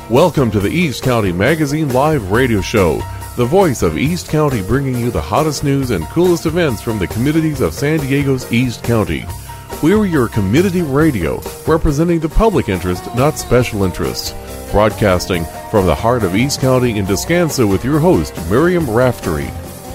Welcome to the East County Magazine Live Radio Show, the voice of East County, bringing you the hottest news and coolest events from the communities of San Diego's East County. We're your community radio, representing the public interest, not special interests. Broadcasting from the heart of East County in Descanso with your host, Miriam Raftery.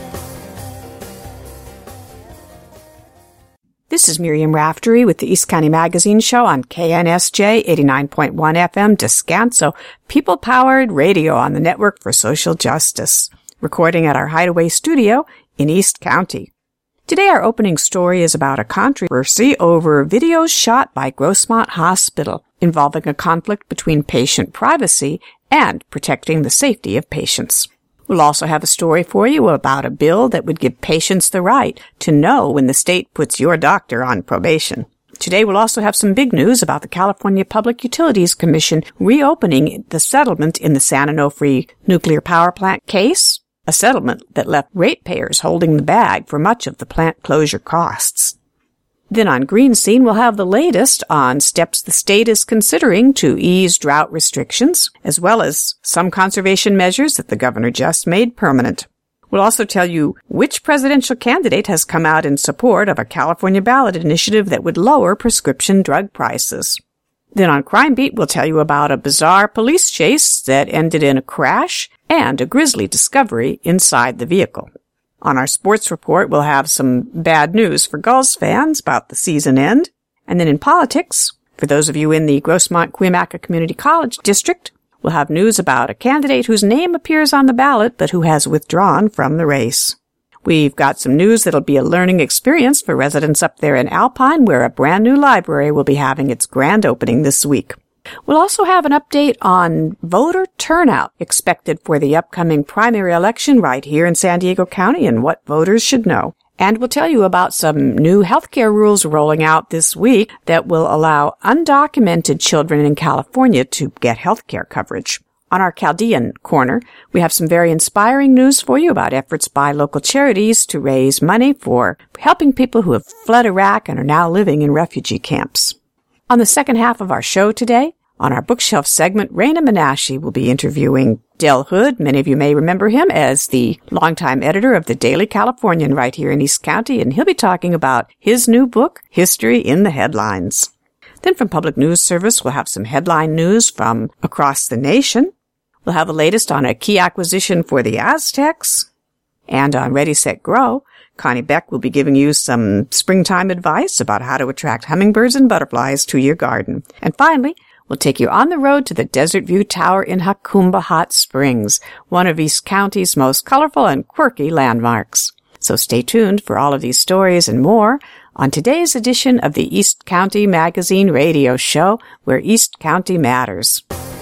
This is Miriam Raftery with the East County Magazine Show on KNSJ 89.1 FM Descanso, people-powered radio on the Network for Social Justice, recording at our Hideaway studio in East County. Today our opening story is about a controversy over videos shot by Grossmont Hospital involving a conflict between patient privacy and protecting the safety of patients. We'll also have a story for you about a bill that would give patients the right to know when the state puts your doctor on probation. Today we'll also have some big news about the California Public Utilities Commission reopening the settlement in the San Onofre nuclear power plant case, a settlement that left ratepayers holding the bag for much of the plant closure costs. Then on Green Scene, we'll have the latest on steps the state is considering to ease drought restrictions, as well as some conservation measures that the governor just made permanent. We'll also tell you which presidential candidate has come out in support of a California ballot initiative that would lower prescription drug prices. Then on Crime Beat, we'll tell you about a bizarre police chase that ended in a crash and a grisly discovery inside the vehicle. On our sports report, we'll have some bad news for Gulls fans about the season end. And then in politics, for those of you in the Grossmont-Cuyamaca Community College District, we'll have news about a candidate whose name appears on the ballot but who has withdrawn from the race. We've got some news that'll be a learning experience for residents up there in Alpine, where a brand new library will be having its grand opening this week. We'll also have an update on voter turnout expected for the upcoming primary election right here in San Diego County and what voters should know. And we'll tell you about some new healthcare rules rolling out this week that will allow undocumented children in California to get healthcare coverage. On our Chaldean corner, we have some very inspiring news for you about efforts by local charities to raise money for helping people who have fled Iraq and are now living in refugee camps. On the second half of our show today, on our bookshelf segment, Raina Menashe will be interviewing Del Hood. Many of you may remember him as the longtime editor of the Daily Californian right here in East County, and he'll be talking about his new book, History in the Headlines. Then from Public News Service, we'll have some headline news from across the nation. We'll have the latest on a key acquisition for the Aztecs. And on Ready, Set, Grow, Connie Beck will be giving you some springtime advice about how to attract hummingbirds and butterflies to your garden. And finally, we'll take you on the road to the Desert View Tower in Jacumba Hot Springs, one of East County's most colorful and quirky landmarks. So stay tuned for all of these stories and more on today's edition of the East County Magazine Radio Show, where East County matters.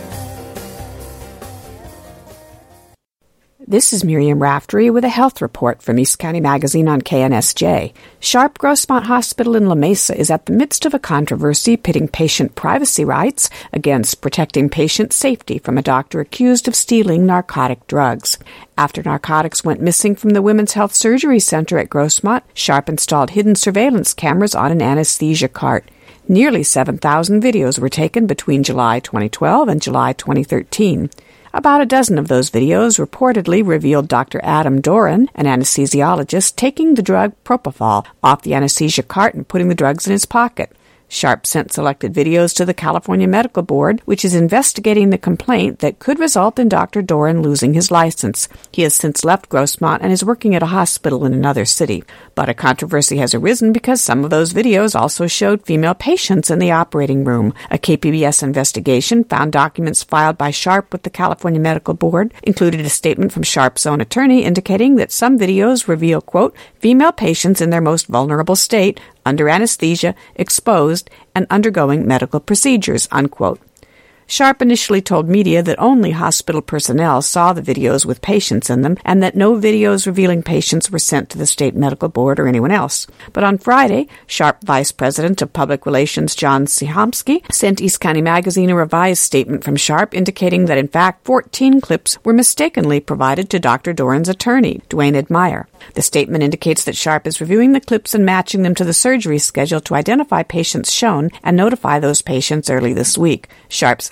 This is Miriam Raftery with a health report from East County Magazine on KNSJ. Sharp Grossmont Hospital in La Mesa is at the midst of a controversy pitting patient privacy rights against protecting patient safety from a doctor accused of stealing narcotic drugs. After narcotics went missing from the Women's Health Surgery Center at Grossmont, Sharp installed hidden surveillance cameras on an anesthesia cart. Nearly 7,000 videos were taken between July 2012 and July 2013. About a dozen of those videos reportedly revealed Dr. Adam Doran, an anesthesiologist, taking the drug propofol off the anesthesia cart and putting the drugs in his pocket. Sharp sent selected videos to the California Medical Board, which is investigating the complaint that could result in Dr. Doran losing his license. He has since left Grossmont and is working at a hospital in another city. But a controversy has arisen because some of those videos also showed female patients in the operating room. A KPBS investigation found documents filed by Sharp with the California Medical Board included a statement from Sharp's own attorney indicating that some videos reveal, quote, female patients in their most vulnerable state, under anesthesia, exposed, and undergoing medical procedures, unquote. Sharp initially told media that only hospital personnel saw the videos with patients in them and that no videos revealing patients were sent to the State Medical Board or anyone else. But on Friday, Sharp Vice President of Public Relations John Sichomsky sent East County Magazine a revised statement from Sharp indicating that in fact 14 clips were mistakenly provided to Dr. Doran's attorney, Dwayne Admire. The statement indicates that Sharp is reviewing the clips and matching them to the surgery schedule to identify patients shown and notify those patients early this week. Sharp's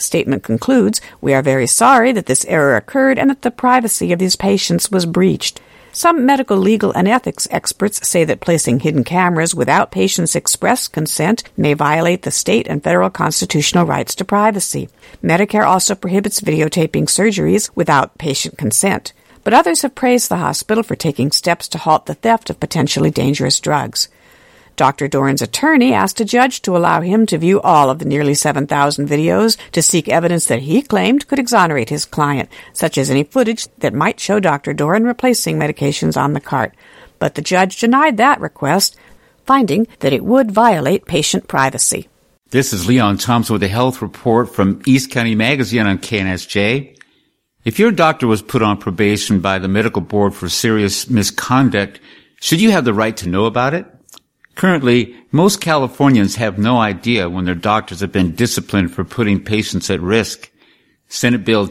statement concludes, "We are very sorry that this error occurred and that the privacy of these patients was breached." Some medical, legal, and ethics experts say that placing hidden cameras without patients' express consent may violate the state and federal constitutional rights to privacy. Medicare also prohibits videotaping surgeries without patient consent. But others have praised the hospital for taking steps to halt the theft of potentially dangerous drugs. Dr. Doran's attorney asked a judge to allow him to view all of the nearly 7,000 videos to seek evidence that he claimed could exonerate his client, such as any footage that might show Dr. Doran replacing medications on the cart. But the judge denied that request, finding that it would violate patient privacy. This is Leon Thompson with a health report from East County Magazine on KNSJ. If your doctor was put on probation by the medical board for serious misconduct, should you have the right to know about it? Currently, most Californians have no idea when their doctors have been disciplined for putting patients at risk. Senate Bill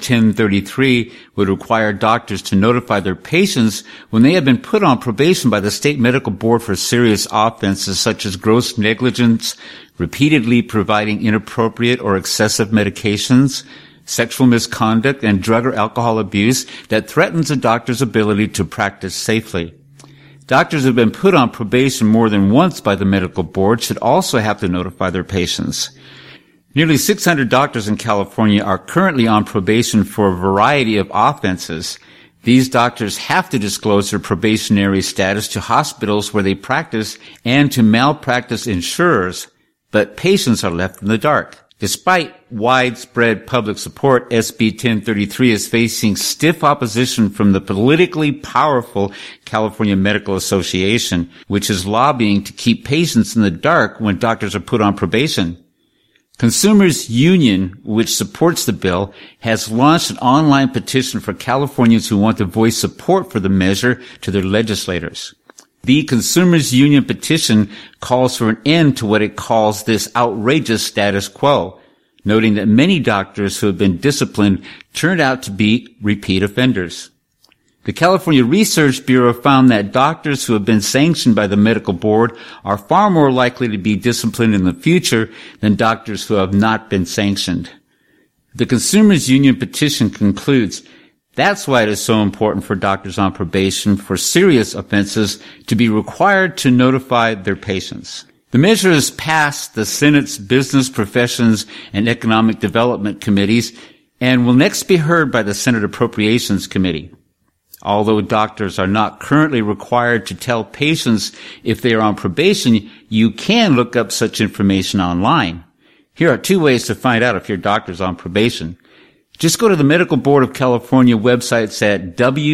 1033 would require doctors to notify their patients when they have been put on probation by the state medical board for serious offenses such as gross negligence, repeatedly providing inappropriate or excessive medications, sexual misconduct, and drug or alcohol abuse that threatens a doctor's ability to practice safely. Doctors who have been put on probation more than once by the medical board should also have to notify their patients. Nearly 600 doctors in California are currently on probation for a variety of offenses. These doctors have to disclose their probationary status to hospitals where they practice and to malpractice insurers, but patients are left in the dark. Despite widespread public support, SB 1033 is facing stiff opposition from the politically powerful California Medical Association, which is lobbying to keep patients in the dark when doctors are put on probation. Consumers Union, which supports the bill, has launched an online petition for Californians who want to voice support for the measure to their legislators. The Consumers Union petition calls for an end to what it calls this outrageous status quo, noting that many doctors who have been disciplined turned out to be repeat offenders. The California Research Bureau found that doctors who have been sanctioned by the medical board are far more likely to be disciplined in the future than doctors who have not been sanctioned. The Consumers Union petition concludes, "That's why it is so important for doctors on probation for serious offenses to be required to notify their patients." The measure has passed the Senate's Business, Professions, and Economic Development Committees and will next be heard by the Senate Appropriations Committee. Although doctors are not currently required to tell patients if they are on probation, you can look up such information online. Here are 2 ways to find out if your doctor is on probation. Just go to the Medical Board of California websites at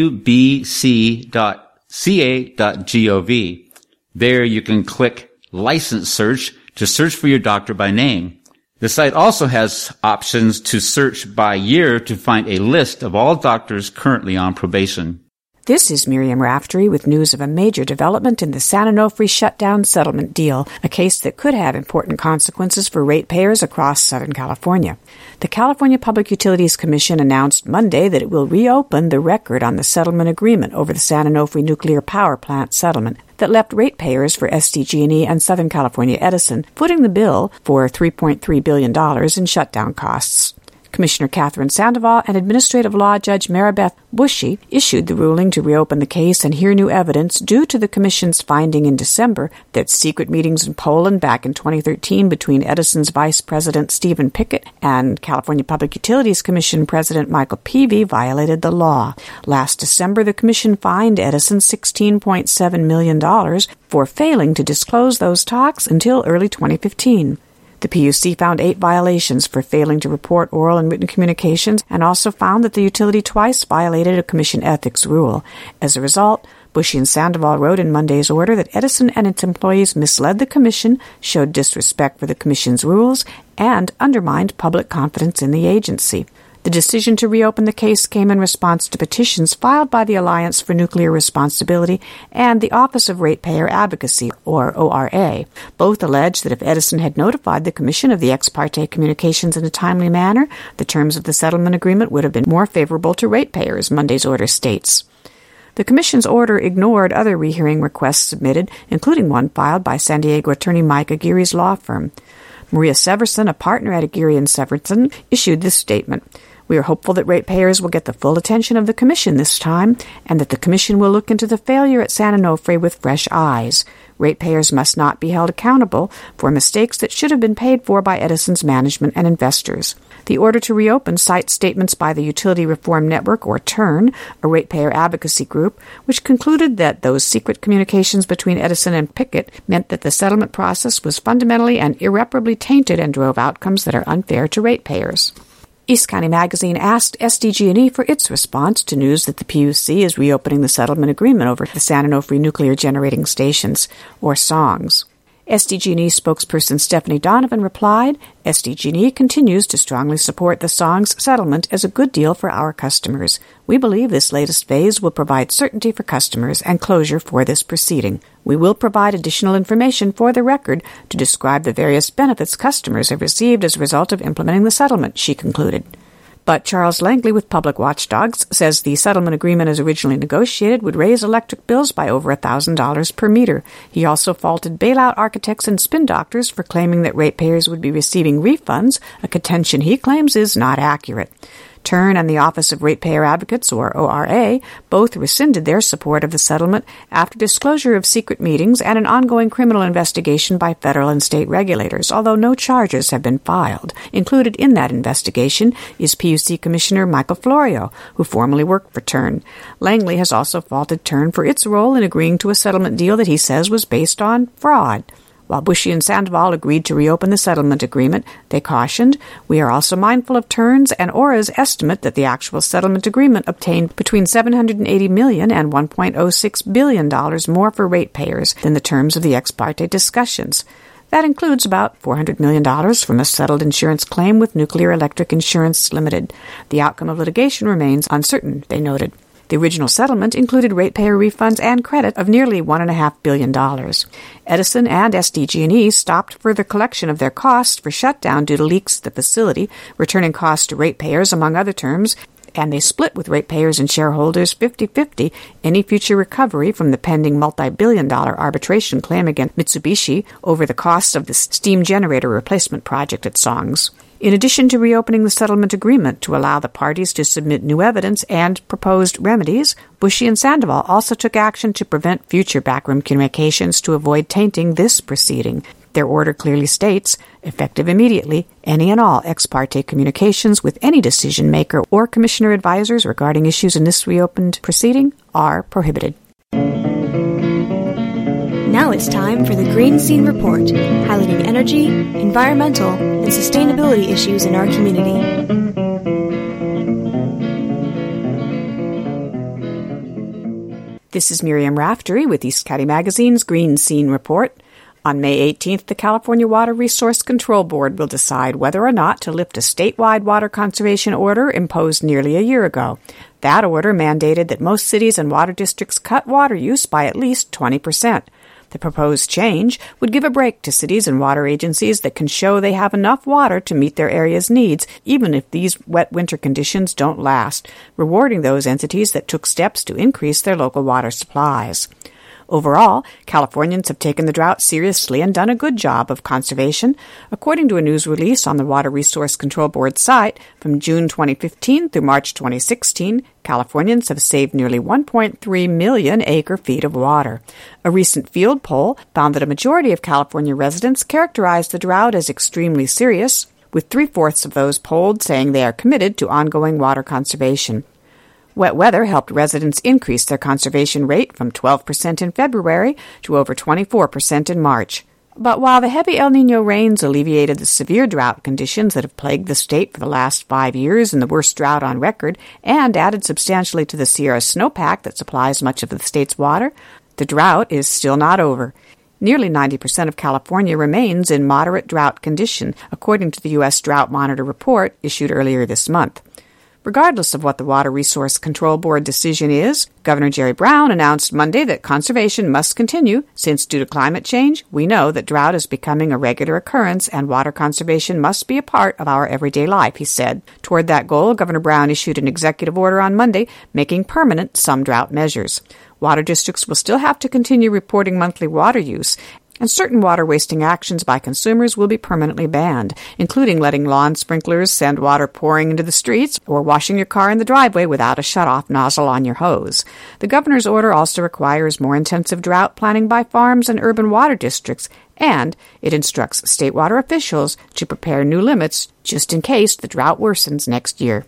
wbc.ca.gov. There you can click License Search to search for your doctor by name. The site also has options to search by year to find a list of all doctors currently on probation. This is Miriam Raftery with news of a major development in the San Onofre shutdown settlement deal, a case that could have important consequences for ratepayers across Southern California. The California Public Utilities Commission announced Monday that it will reopen the record on the settlement agreement over the San Onofre nuclear power plant settlement that left ratepayers for SDG&E and Southern California Edison footing the bill for $3.3 billion in shutdown costs. Commissioner Catherine Sandoval and Administrative Law Judge Maribeth Bushey issued the ruling to reopen the case and hear new evidence due to the Commission's finding in December that secret meetings in Poland back in 2013 between Edison's Vice President Stephen Pickett and California Public Utilities Commission President Michael Peavy violated the law. Last December, the Commission fined Edison $16.7 million for failing to disclose those talks until early 2015. The PUC found 8 violations for failing to report oral and written communications and also found that the utility twice violated a commission ethics rule. As a result, Bushey and Sandoval wrote in Monday's order that Edison and its employees misled the commission, showed disrespect for the commission's rules, and undermined public confidence in the agency. The decision to reopen the case came in response to petitions filed by the Alliance for Nuclear Responsibility and the Office of Ratepayer Advocacy, or ORA. Both allege that if Edison had notified the Commission of the ex parte communications in a timely manner, the terms of the settlement agreement would have been more favorable to ratepayers, Monday's order states. The Commission's order ignored other rehearing requests submitted, including one filed by San Diego attorney Mike Aguirre's law firm. Maria Severson, a partner at Aguirre and Severson, issued this statement. We are hopeful that ratepayers will get the full attention of the Commission this time, and that the Commission will look into the failure at San Onofre with fresh eyes. Ratepayers must not be held accountable for mistakes that should have been paid for by Edison's management and investors. The order to reopen cites statements by the Utility Reform Network, or TURN, a ratepayer advocacy group, which concluded that those secret communications between Edison and Pickett meant that the settlement process was fundamentally and irreparably tainted and drove outcomes that are unfair to ratepayers. East County Magazine asked SDG&E for its response to news that the PUC is reopening the settlement agreement over the San Onofre nuclear generating stations, or SONGS. SDG&E spokesperson Stephanie Donovan replied, SDG&E continues to strongly support the SONGS settlement as a good deal for our customers. We believe this latest phase will provide certainty for customers and closure for this proceeding. We will provide additional information for the record to describe the various benefits customers have received as a result of implementing the settlement, she concluded. But Charles Langley with Public Watchdogs says the settlement agreement as originally negotiated would raise electric bills by over $1,000 per meter. He also faulted bailout architects and spin doctors for claiming that ratepayers would be receiving refunds, a contention he claims is not accurate. TURN and the Office of Ratepayer Advocates, or ORA, both rescinded their support of the settlement after disclosure of secret meetings and an ongoing criminal investigation by federal and state regulators, although no charges have been filed. Included in that investigation is PUC Commissioner Michael Florio, who formerly worked for TURN. Langley has also faulted TURN for its role in agreeing to a settlement deal that he says was based on fraud. While Bushy and Sandoval agreed to reopen the settlement agreement, they cautioned, we are also mindful of TURN's and ORA's estimate that the actual settlement agreement obtained between $780 million and $1.06 billion more for ratepayers than the terms of the ex parte discussions. That includes about $400 million from a settled insurance claim with Nuclear Electric Insurance Limited. The outcome of litigation remains uncertain, they noted. The original settlement included ratepayer refunds and credit of nearly $1.5 billion. Edison and SDG&E stopped further collection of their costs for shutdown due to leaks at the facility, returning costs to ratepayers, among other terms, and they split with ratepayers and shareholders 50-50 any future recovery from the pending multi-billion-dollar arbitration claim against Mitsubishi over the cost of the steam generator replacement project at SONGS. In addition to reopening the settlement agreement to allow the parties to submit new evidence and proposed remedies, Bushy and Sandoval also took action to prevent future backroom communications to avoid tainting this proceeding. Their order clearly states, effective immediately, any and all ex parte communications with any decision maker or commissioner advisors regarding issues in this reopened proceeding are prohibited. Now it's time for the Green Scene Report, highlighting energy, environmental, and sustainability issues in our community. This is Miriam Raftery with East County Magazine's Green Scene Report. On May 18th, the California Water Resource Control Board will decide whether or not to lift a statewide water conservation order imposed nearly a year ago. That order mandated that most cities and water districts cut water use by at least 20%. The proposed change would give a break to cities and water agencies that can show they have enough water to meet their area's needs, even if these wet winter conditions don't last, rewarding those entities that took steps to increase their local water supplies. Overall, Californians have taken the drought seriously and done a good job of conservation. According to a news release on the Water Resource Control Board site, from June 2015 through March 2016, Californians have saved nearly 1.3 million acre-feet of water. A recent field poll found that a majority of California residents characterized the drought as extremely serious, with 3/4 of those polled saying they are committed to ongoing water conservation. Wet weather helped residents increase their conservation rate from 12% in February to over 24% in March. But while the heavy El Niño rains alleviated the severe drought conditions that have plagued the state for the last 5 years and the worst drought on record, and added substantially to the Sierra snowpack that supplies much of the state's water, the drought is still not over. Nearly 90% of California remains in moderate drought condition, according to the U.S. Drought Monitor report issued earlier this month. Regardless of what the Water Resource Control Board decision is, Governor Jerry Brown announced Monday that conservation must continue since, due to climate change, we know that drought is becoming a regular occurrence and water conservation must be a part of our everyday life, he said. Toward that goal, Governor Brown issued an executive order on Monday making permanent some drought measures. Water districts will still have to continue reporting monthly water use, And certain water-wasting actions by consumers will be permanently banned, including letting lawn sprinklers send water pouring into the streets or washing your car in the driveway without a shut-off nozzle on your hose. The governor's order also requires more intensive drought planning by farms and urban water districts, and it instructs state water officials to prepare new limits just in case the drought worsens next year.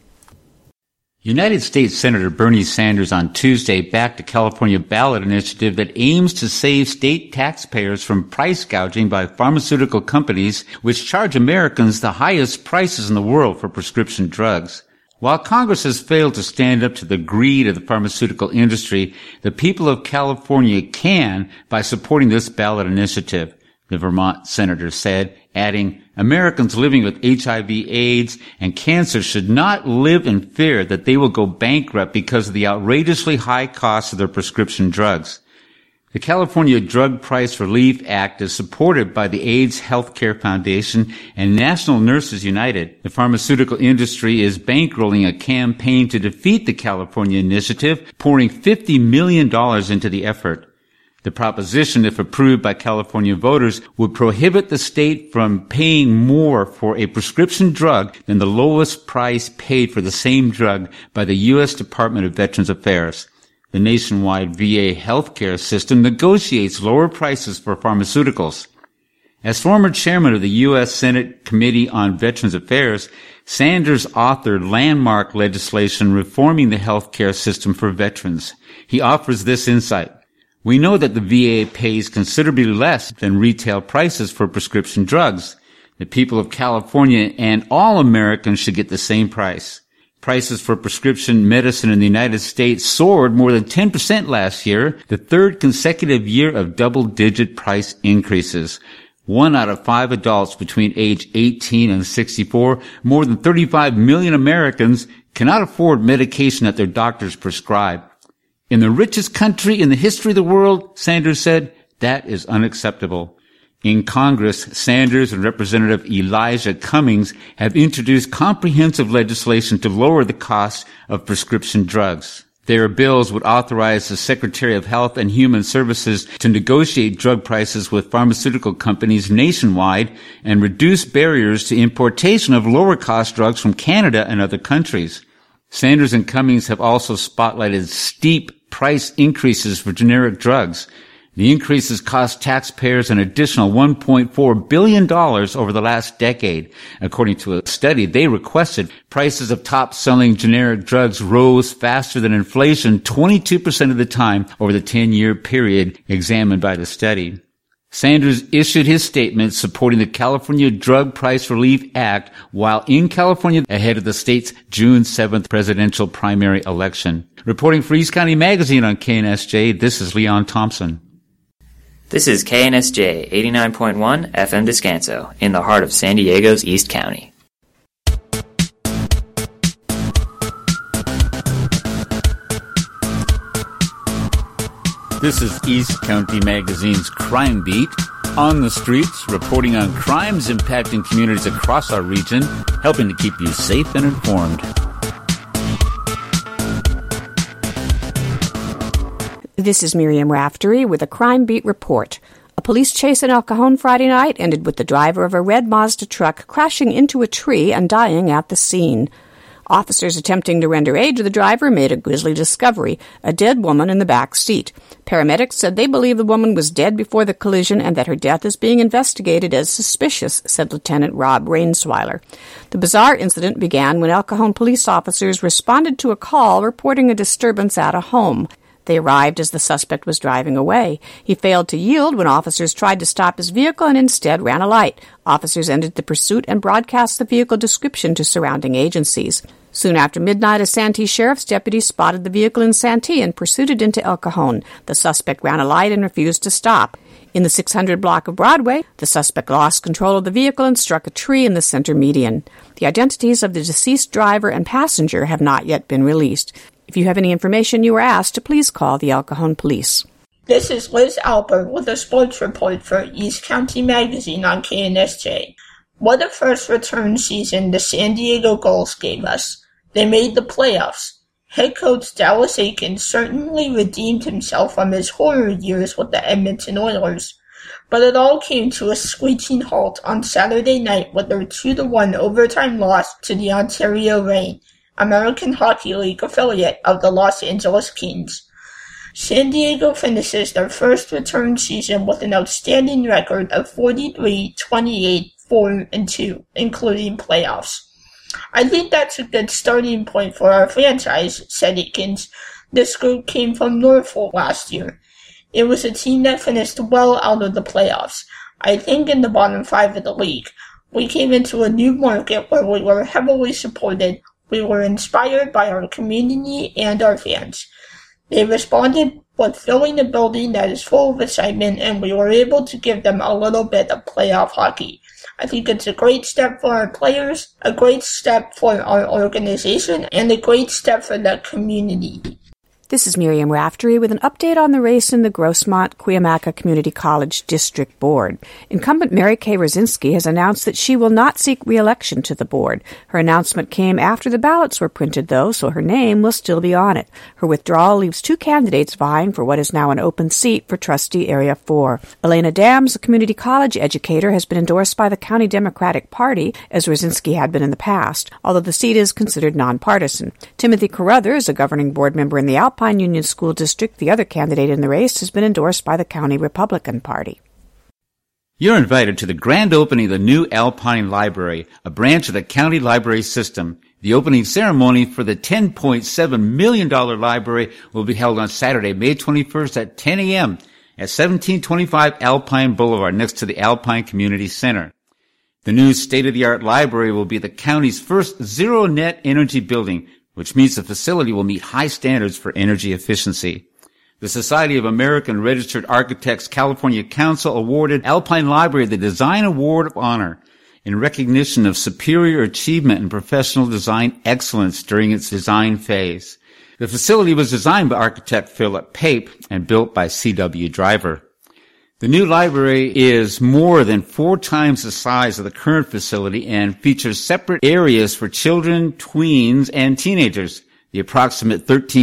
United States Senator Bernie Sanders on Tuesday backed a California ballot initiative that aims to save state taxpayers from price gouging by pharmaceutical companies which charge Americans the highest prices in the world for prescription drugs. While Congress has failed to stand up to the greed of the pharmaceutical industry, the people of California can by supporting this ballot initiative, the Vermont senator said, adding, Americans living with HIV, AIDS, and cancer should not live in fear that they will go bankrupt because of the outrageously high cost of their prescription drugs. The California Drug Price Relief Act is supported by the AIDS Healthcare Foundation and National Nurses United. The pharmaceutical industry is bankrolling a campaign to defeat the California initiative, pouring $50 million into the effort. The proposition, if approved by California voters, would prohibit the state from paying more for a prescription drug than the lowest price paid for the same drug by the U.S. Department of Veterans Affairs. The nationwide VA healthcare system negotiates lower prices for pharmaceuticals. As former chairman of the U.S. Senate Committee on Veterans Affairs, Sanders authored landmark legislation reforming the healthcare system for veterans. He offers this insight. We know that the VA pays considerably less than retail prices for prescription drugs. The people of California and all Americans should get the same price. Prices for prescription medicine in the United States soared more than 10% last year, the third consecutive year of double-digit price increases. 1 out of 5 adults between age 18 and 64, more than 35 million Americans, cannot afford medication that their doctors prescribe. In the richest country in the history of the world, Sanders said, that is unacceptable. In Congress, Sanders and Representative Elijah Cummings have introduced comprehensive legislation to lower the cost of prescription drugs. Their bills would authorize the Secretary of Health and Human Services to negotiate drug prices with pharmaceutical companies nationwide and reduce barriers to importation of lower-cost drugs from Canada and other countries. Sanders and Cummings have also spotlighted steep price increases for generic drugs. The increases cost taxpayers an additional $1.4 billion over the last decade. According to a study they requested, prices of top-selling generic drugs rose faster than inflation 22% of the time over the 10-year period examined by the study. Sanders issued his statement supporting the California Drug Price Relief Act while in California ahead of the state's June 7th presidential primary election. Reporting for East County Magazine on KNSJ, this is Leon Thompson. This is KNSJ 89.1 FM Descanso in the heart of San Diego's East County. This is East County Magazine's Crime Beat, on the streets, reporting on crimes impacting communities across our region, helping to keep you safe and informed. This is Miriam Raftery with a Crime Beat report. A police chase in El Cajon Friday night ended with the driver of a red Mazda truck crashing into a tree and dying at the scene. Officers attempting to render aid to the driver made a grisly discovery, a dead woman in the back seat. Paramedics said they believe the woman was dead before the collision and that her death is being investigated as suspicious, said Lieutenant Rob Rainsweiler. The bizarre incident began when El Cajon police officers responded to a call reporting a disturbance at a home. They arrived as the suspect was driving away. He failed to yield when officers tried to stop his vehicle and instead ran a light. Officers ended the pursuit and broadcast the vehicle description to surrounding agencies. Soon after midnight, a Santee sheriff's deputy spotted the vehicle in Santee and pursued it into El Cajon. The suspect ran a light and refused to stop. In the 600 block of Broadway, the suspect lost control of the vehicle and struck a tree in the center median. The identities of the deceased driver and passenger have not yet been released. If you have any information, you are asked to please call the El Cajon Police. This is Liz Albert with a sports report for East County Magazine on KNSJ. What a first return season the San Diego Gulls gave us. They made the playoffs. Head coach Dallas Aikens certainly redeemed himself from his horror years with the Edmonton Oilers. But it all came to a screeching halt on Saturday night with their 2-1 overtime loss to the Ontario Reign, American Hockey League affiliate of the Los Angeles Kings. San Diego finishes their first return season with an outstanding record of 43, 28, 4-2, including playoffs. "I think that's a good starting point for our franchise," said Aikens. "This group came from Norfolk last year. It was a team that finished well out of the playoffs, I think in the bottom 5 of the league. We came into a new market where we were heavily supported. We were inspired by our community and our fans. They responded with filling a building that is full of excitement, and we were able to give them a little bit of playoff hockey. I think it's a great step for our players, a great step for our organization, and a great step for the community." This is Miriam Raftery with an update on the race in the Grossmont-Cuyamaca Community College District Board. Incumbent Mary Kay Rosinski has announced that she will not seek re-election to the board. Her announcement came after the ballots were printed, though, so her name will still be on it. Her withdrawal leaves 2 candidates vying for what is now an open seat for Trustee Area 4. Elena Dams, a community college educator, has been endorsed by the County Democratic Party, as Rosinski had been in the past, although the seat is considered nonpartisan. Timothy Carruthers, a governing board member in the Alpine Union School District, the other candidate in the race, has been endorsed by the County Republican Party. You're invited to the grand opening of the new Alpine Library, a branch of the county library system. The opening ceremony for the $10.7 million library will be held on Saturday, May 21st at 10 a.m. at 1725 Alpine Boulevard next to the Alpine Community Center. The new state-of-the-art library will be the county's first zero-net energy building, which means the facility will meet high standards for energy efficiency. The Society of American Registered Architects California Council awarded Alpine Library the Design Award of Honor in recognition of superior achievement in professional design excellence during its design phase. The facility was designed by architect Philip Pape and built by C.W. Driver. The new library is more than 4 times the size of the current facility and features separate areas for children, tweens, and teenagers. The approximate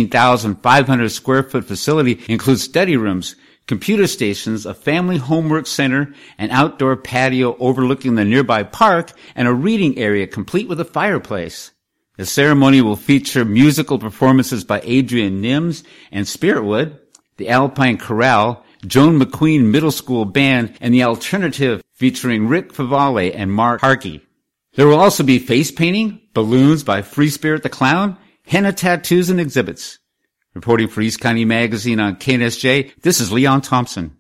13,500 square foot facility includes study rooms, computer stations, a family homework center, an outdoor patio overlooking the nearby park, and a reading area complete with a fireplace. The ceremony will feature musical performances by Adrian Nims and Spiritwood, the Alpine Chorale, Joan McQueen Middle School Band, and the Alternative featuring Rick Favale and Mark Harkey. There will also be face painting, balloons by Free Spirit the Clown, henna tattoos, and exhibits. Reporting for East County Magazine on KNSJ, this is Leon Thompson.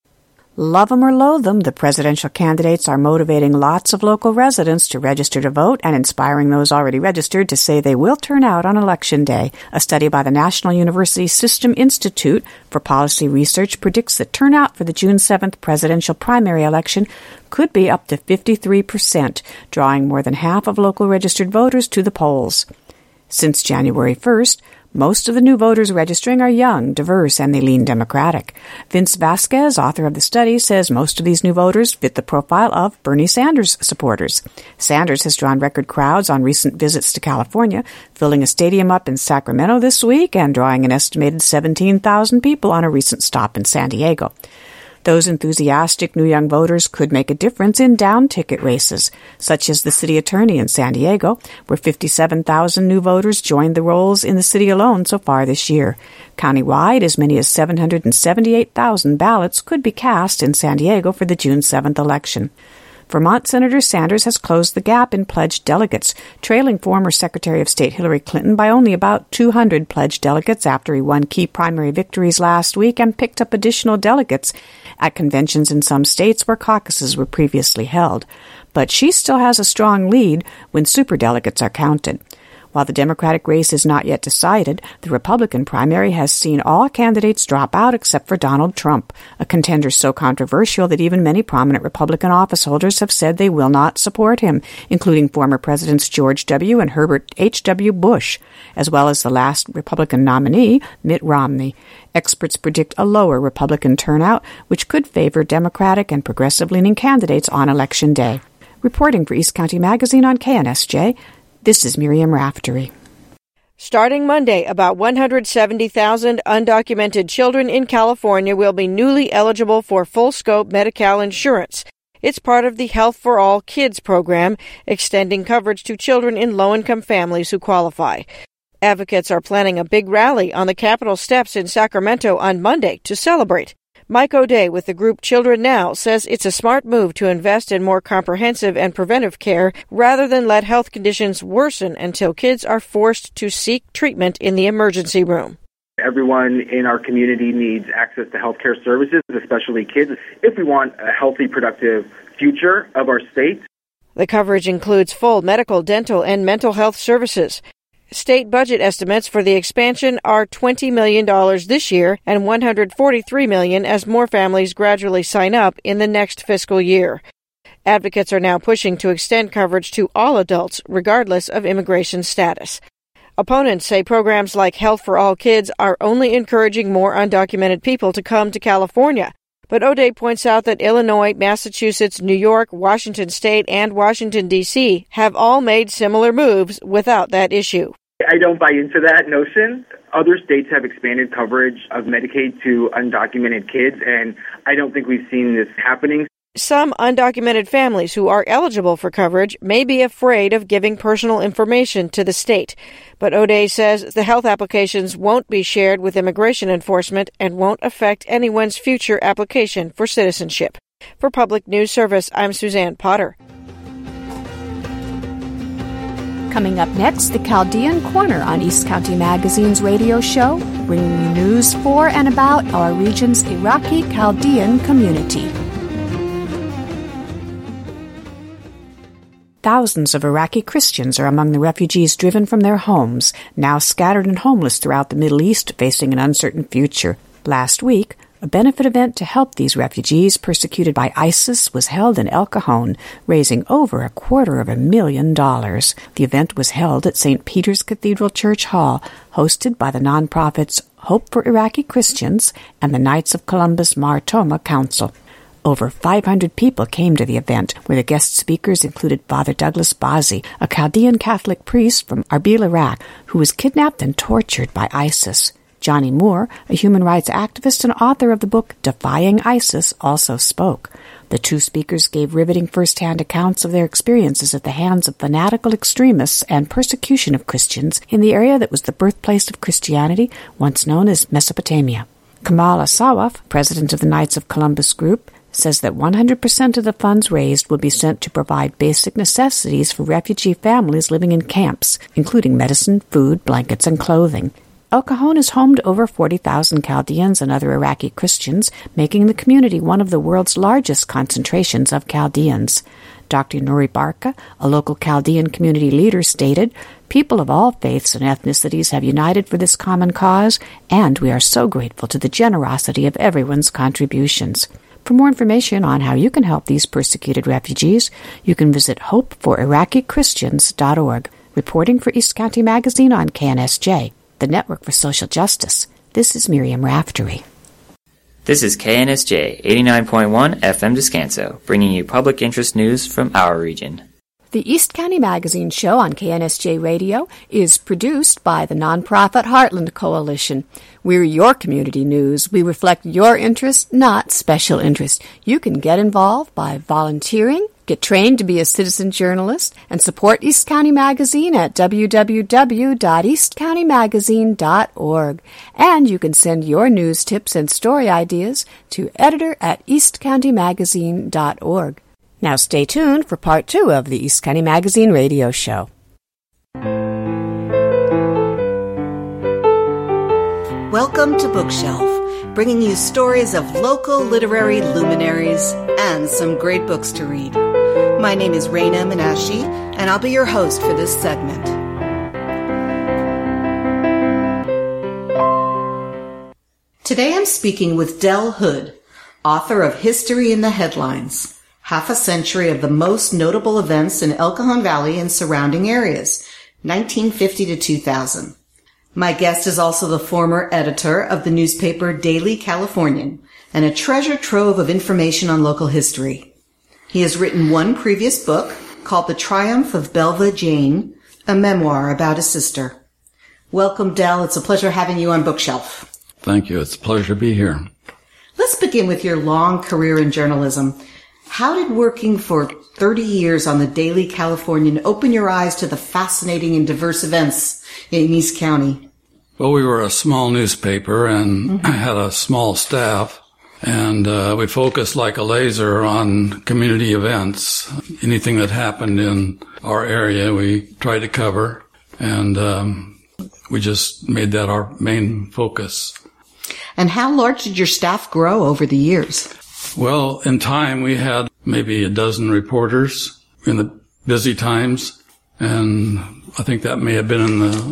Love them or loathe them, the presidential candidates are motivating lots of local residents to register to vote and inspiring those already registered to say they will turn out on Election Day. A study by the National University System Institute for Policy Research predicts that turnout for the June 7th presidential primary election could be up to 53%, drawing more than half of local registered voters to the polls. Since January 1st, most of the new voters registering are young, diverse, and they lean Democratic. Vince Vasquez, author of the study, says most of these new voters fit the profile of Bernie Sanders supporters. Sanders has drawn record crowds on recent visits to California, filling a stadium up in Sacramento this week and drawing an estimated 17,000 people on a recent stop in San Diego. Those enthusiastic new young voters could make a difference in down-ticket races, such as the city attorney in San Diego, where 57,000 new voters joined the rolls in the city alone so far this year. Countywide, as many as 778,000 ballots could be cast in San Diego for the June 7th election. Vermont Senator Sanders has closed the gap in pledged delegates, trailing former Secretary of State Hillary Clinton by only about 200 pledged delegates after he won key primary victories last week and picked up additional delegates at conventions in some states where caucuses were previously held. But she still has a strong lead when superdelegates are counted. While the Democratic race is not yet decided, the Republican primary has seen all candidates drop out except for Donald Trump, a contender so controversial that even many prominent Republican office holders have said they will not support him, including former Presidents George W. and Herbert H.W. Bush, as well as the last Republican nominee, Mitt Romney. Experts predict a lower Republican turnout, which could favor Democratic and progressive-leaning candidates on Election Day. Reporting for East County Magazine on KNSJ, this is Miriam Raftery. Starting Monday, about 170,000 undocumented children in California will be newly eligible for full-scope Medi-Cal insurance. It's part of the Health for All Kids program, extending coverage to children in low-income families who qualify. Advocates are planning a big rally on the Capitol steps in Sacramento on Monday to celebrate. Mike O'Day with the group Children Now says it's a smart move to invest in more comprehensive and preventive care rather than let health conditions worsen until kids are forced to seek treatment in the emergency room. Everyone in our community needs access to healthcare services, especially kids, if we want a healthy, productive future of our state. The coverage includes full medical, dental, and mental health services. State budget estimates for the expansion are $20 million this year and $143 million as more families gradually sign up in the next fiscal year. Advocates are now pushing to extend coverage to all adults, regardless of immigration status. Opponents say programs like Health for All Kids are only encouraging more undocumented people to come to California. But O'Day points out that Illinois, Massachusetts, New York, Washington State, and Washington, D.C. have all made similar moves without that issue. I don't buy into that notion. Other states have expanded coverage of Medicaid to undocumented kids, and I don't think we've seen this happening. Some undocumented families who are eligible for coverage may be afraid of giving personal information to the state. But O'Day says the health applications won't be shared with immigration enforcement and won't affect anyone's future application for citizenship. For Public News Service, I'm Suzanne Potter. Coming up next, the Chaldean Corner on East County Magazine's radio show, bringing you news for and about our region's Iraqi Chaldean community. Thousands of Iraqi Christians are among the refugees driven from their homes, now scattered and homeless throughout the Middle East, facing an uncertain future. Last week, a benefit event to help these refugees persecuted by ISIS was held in El Cajon, raising over $250,000. The event was held at St. Peter's Cathedral Church Hall, hosted by the nonprofits Hope for Iraqi Christians and the Knights of Columbus Mar Thoma Council. Over 500 people came to the event, where the guest speakers included Father Douglas Bazzi, a Chaldean Catholic priest from Arbil, Iraq, who was kidnapped and tortured by ISIS. Johnny Moore, a human rights activist and author of the book Defying ISIS, also spoke. The two speakers gave riveting first-hand accounts of their experiences at the hands of fanatical extremists and persecution of Christians in the area that was the birthplace of Christianity, once known as Mesopotamia. Kamal Asawaf, president of the Knights of Columbus Group, says that 100% of the funds raised will be sent to provide basic necessities for refugee families living in camps, including medicine, food, blankets, and clothing. El Cajon is home to over 40,000 Chaldeans and other Iraqi Christians, making the community one of the world's largest concentrations of Chaldeans. Dr. Nuri Barka, a local Chaldean community leader, stated, "People of all faiths and ethnicities have united for this common cause, and we are so grateful to the generosity of everyone's contributions." For more information on how you can help these persecuted refugees, you can visit hopeforiraqi.christians.org. Reporting for East County Magazine on KNSJ, the Network for Social Justice, this is Miriam Raftery. This is KNSJ 89.1 FM Descanso, bringing you public interest news from our region. The East County Magazine show on KNSJ Radio is produced by the nonprofit Heartland Coalition. We're your community news. We reflect your interest, not special interest. You can get involved by volunteering, get trained to be a citizen journalist, and support East County Magazine at www.eastcountymagazine.org. And you can send your news tips and story ideas to editor@eastcountymagazine.org. Now stay tuned for part 2 of the East County Magazine radio show. Welcome to Bookshelf, bringing you stories of local literary luminaries and some great books to read. My name is Raina Menashe, and I'll be your host for this segment. Today I'm speaking with Del Hood, author of History in the Headlines, half a century of the most notable events in El Cajon Valley and surrounding areas, 1950 to 2000. My guest is also the former editor of the newspaper Daily Californian and a treasure trove of information on local history. He has written one previous book called The Triumph of Belva Jane, a memoir about his sister. Welcome, Del. It's a pleasure having you on Bookshelf. Thank you. It's a pleasure to be here. Let's begin with your long career in journalism. How did working for 30 years on the Daily Californian open your eyes to the fascinating and diverse events in East County? Well, we were a small newspaper and had a small staff, and we focused like a laser on community events. Anything that happened in our area, we tried to cover, and we just made that our main focus. And how large did your staff grow over the years? Well, in time, we had maybe a dozen reporters in the busy times, and I think that may have been in the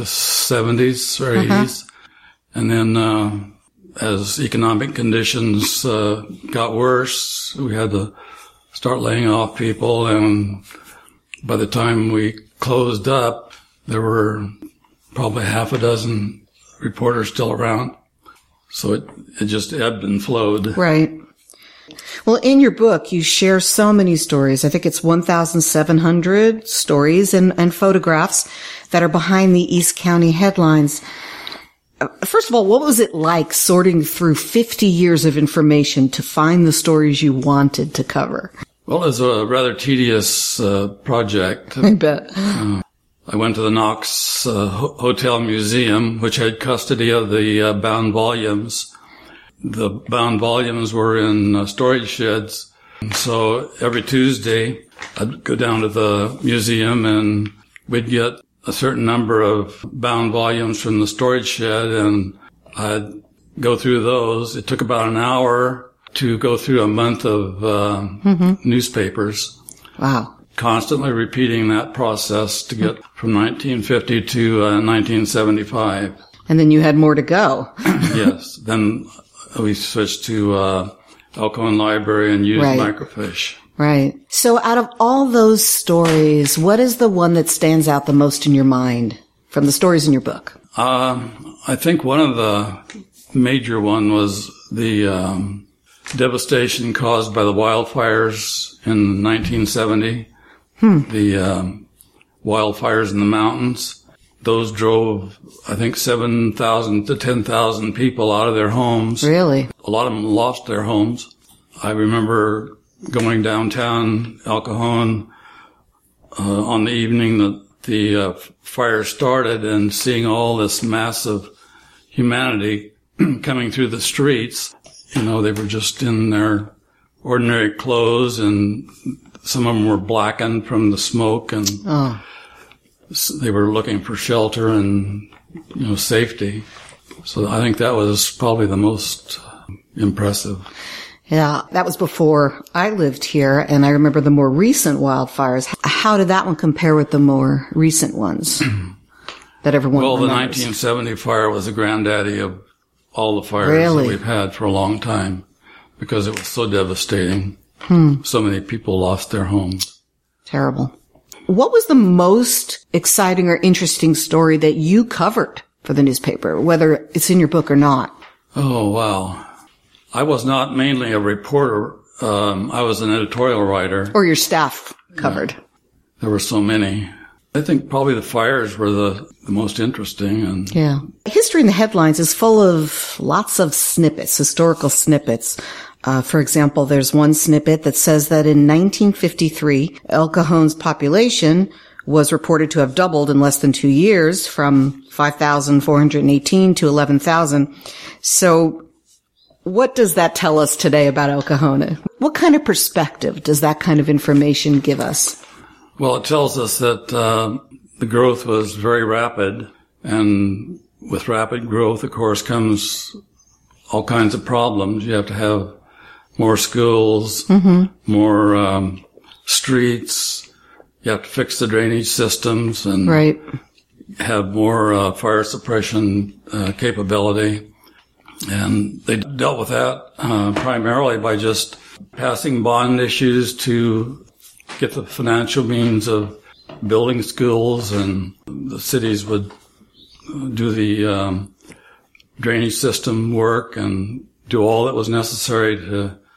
70s or 80s. And then as economic conditions got worse, we had to start laying off people, and by the time we closed up, there were probably half a dozen reporters still around. So it just ebbed and flowed. Right. Well, in your book, you share so many stories. I think it's 1,700 stories and photographs that are behind the East County headlines. First of all, what was it like sorting through 50 years of information to find the stories you wanted to cover? Well, it was a rather tedious project. I bet. I went to the Knox Hotel Museum, which had custody of the bound volumes. The bound volumes were in storage sheds. So every Tuesday, I'd go down to the museum and we'd get a certain number of bound volumes from the storage shed, and I'd go through those. It took about an hour to go through a month of newspapers. Wow. Constantly repeating that process to get from 1950 to 1975. And then you had more to go. Yes. Then we switched to El Cajon Library and used microfiche. Right. So out of all those stories, what is the one that stands out the most in your mind from the stories in your book? I think one of the major one was the devastation caused by the wildfires in 1970. The wildfires in the mountains. Those drove, I think, 7,000 to 10,000 people out of their homes. Really? A lot of them lost their homes. I remember going downtown El Cajon on the evening that the fire started and seeing all this mass of humanity coming through the streets. You know, they were just in their ordinary clothes, and some of them were blackened from the smoke, and they were looking for shelter and, safety. So I think that was probably the most impressive. Yeah, that was before I lived here, and I remember the more recent wildfires. How did that one compare with the more recent ones that everyone remembers? Well, the 1970 fire was the granddaddy of all the fires that we've had for a long time, because it was so devastating. So many people lost their homes. Terrible. What was the most exciting or interesting story that you covered for the newspaper, whether it's in your book or not? Oh, wow. I was not mainly a reporter. I was an editorial writer. Or your staff covered. Yeah. There were so many. I think probably the fires were the most interesting. And yeah. History in the Headlines is full of lots of snippets, historical snippets. For example, there's one snippet that says that in 1953, El Cajon's population was reported to have doubled in less than 2 years, from 5,418 to 11,000. So what does that tell us today about El Cajon? What kind of perspective does that kind of information give us? Well, it tells us that the growth was very rapid, and with rapid growth, of course, comes all kinds of problems. You have to have more schools, more streets. You have to fix the drainage systems and have more fire suppression capability. And they dealt with that primarily by just passing bond issues to get the financial means of building schools, and the cities would do the drainage system work and do all that was necessary to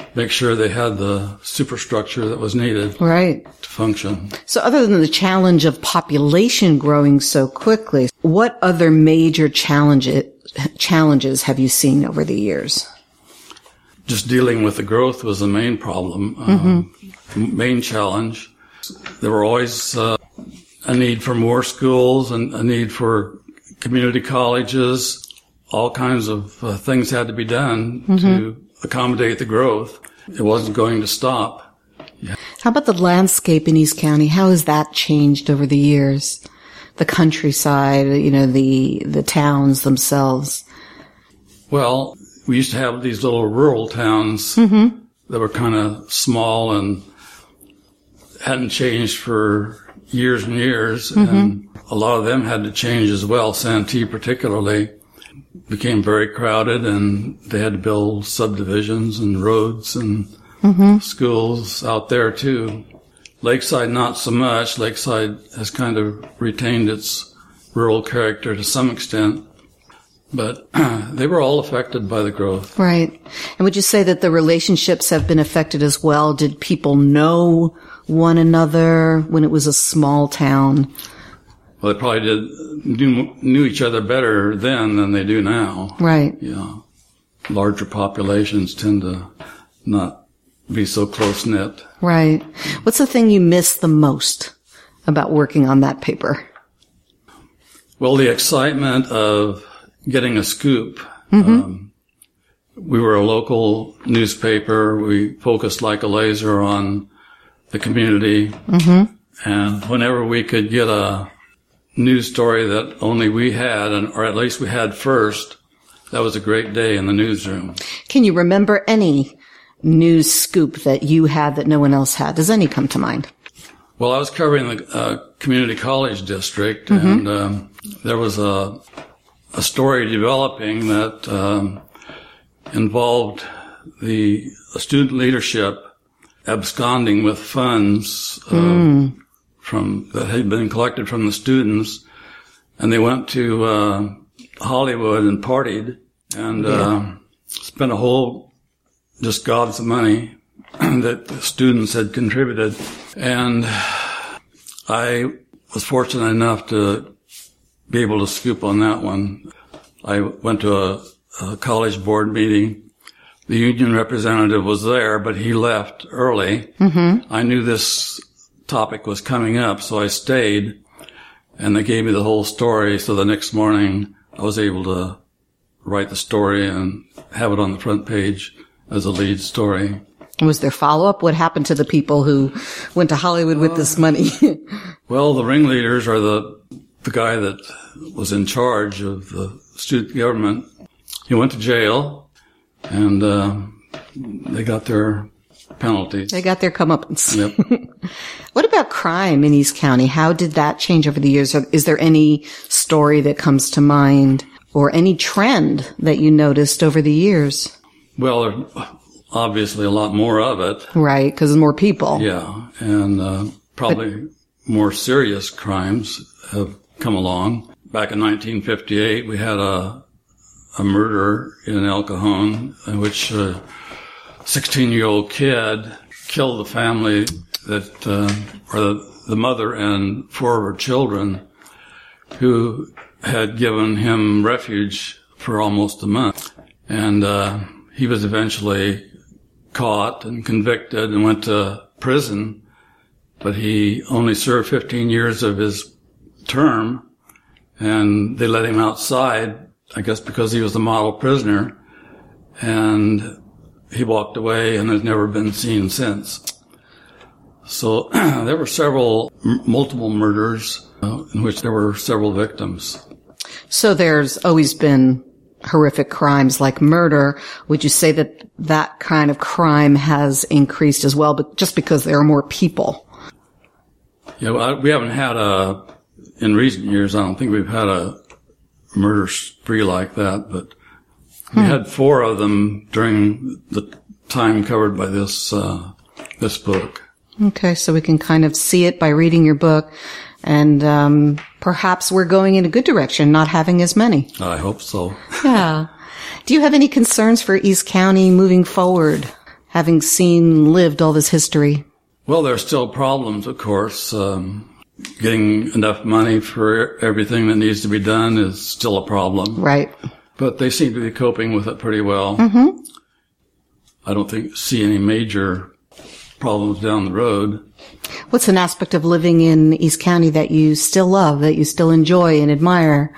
make sure they had the superstructure that was needed right. to function. So other than the challenge of population growing so quickly, what other major challenges have you seen over the years? Just dealing with the growth was the main problem, main challenge. There were always a need for more schools and a need for community colleges. All kinds of things had to be done to accommodate the growth. It wasn't going to stop. Yeah. How about the landscape in East County? How has that changed over the years? The countryside, the towns themselves. Well, we used to have these little rural towns that were kind of small and hadn't changed for years and years. And a lot of them had to change as well. Santee particularly became very crowded, and they had to build subdivisions and roads and schools out there too. Lakeside, not so much. Lakeside has kind of retained its rural character to some extent, but they were all affected by the growth. Right. And would you say that the relationships have been affected as well? Did people know one another when it was a small town? Well, they probably knew each other better then than they do now. Right. Yeah. Larger populations tend to not be so close-knit. Right. What's the thing you miss the most about working on that paper? Well, the excitement of getting a scoop. We were a local newspaper. We focused like a laser on the community. And whenever we could get a news story that only we had, or at least we had first, that was a great day in the newsroom. Can you remember any news scoop that you had that no one else had? Does any come to mind? Well, I was covering the community college district, and there was a story developing that involved the student leadership absconding with funds that had been collected from the students, and they went to Hollywood and partied and spent a whole just gobs of money that the students had contributed. And I was fortunate enough to be able to scoop on that one. I went to a college board meeting. The union representative was there, but he left early. I knew this topic was coming up, so I stayed, and they gave me the whole story. So the next morning, I was able to write the story and have it on the front page as a lead story. Was there follow-up? What happened to the people who went to Hollywood with this money? Well, the ringleaders are the guy that was in charge of the student government. He went to jail, and they got their penalties. They got their comeuppance. Yep. What about crime in East County? How did that change over the years? Is there any story that comes to mind or any trend that you noticed over the years? Well, there's obviously a lot more of it. Right, because there's more people. Yeah, and probably more serious crimes have come along. Back in 1958, we had a murder in El Cajon in which a 16-year-old kid killed the family that, or the mother and 4 of her children, who had given him refuge for almost a month. And he was eventually caught and convicted and went to prison, but he only served 15 years of his term, and they let him outside, I guess because he was a model prisoner, and he walked away and has never been seen since. So there were multiple murders in which there were several victims. So there's always been horrific crimes like murder. Would you say that that kind of crime has increased as well, but just because there are more people? Yeah, well, we haven't had in recent years, I don't think we've had a murder spree like that, but we had 4 of them during the time covered by this book. Okay, so we can kind of see it by reading your book, and perhaps we're going in a good direction, not having as many. I hope so. Yeah. Do you have any concerns for East County moving forward? having lived all this history? Well, there are still problems, of course. Getting enough money for everything that needs to be done is still a problem. Right. But they seem to be coping with it pretty well. I don't see any major problems down the road. What's an aspect of living in East County that you still love, that you still enjoy and admire?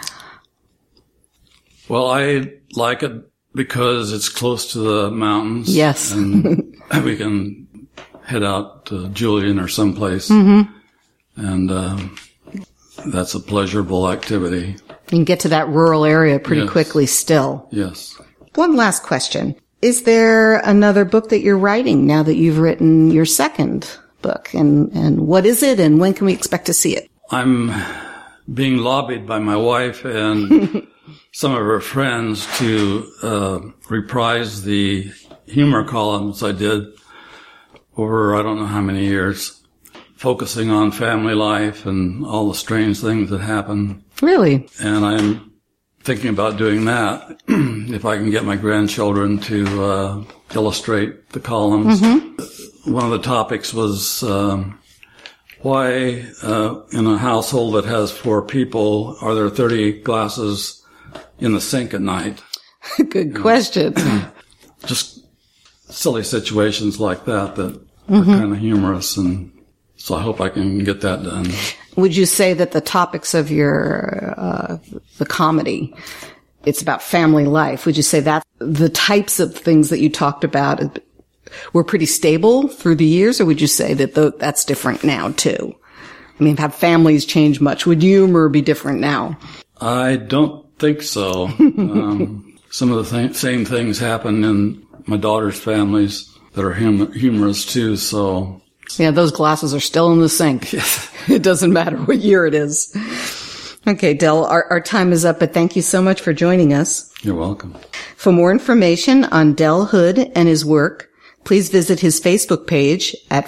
Well, I like it because it's close to the mountains. Yes. And we can head out to Julian or someplace. And that's a pleasurable activity. You can get to that rural area pretty quickly still. Yes. One last question. Is there another book that you're writing now that you've written your second book? And what is it, and when can we expect to see it? I'm being lobbied by my wife and some of her friends to reprise the humor columns I did over I don't know how many years, focusing on family life and all the strange things that happen. Really? And I'm thinking about doing that if I can get my grandchildren to illustrate the columns. One of the topics was why in a household that has 4 people are there 30 glasses in the sink at night? Good question. Just silly situations like that are kind of humorous, and so I hope I can get that done. Would you say that the topics of your the comedy, it's about family life? Would you say that the types of things that you talked about were pretty stable through the years, or would you say that that's different now too? I mean, have families changed much? Would humor be different now? I don't think so. Some of the same things happen in my daughter's families that are humorous too, so... Yeah, those glasses are still in the sink. It doesn't matter what year it is. Okay, Del, our time is up, but thank you so much for joining us. You're welcome. For more information on Del Hood and his work, please visit his Facebook page at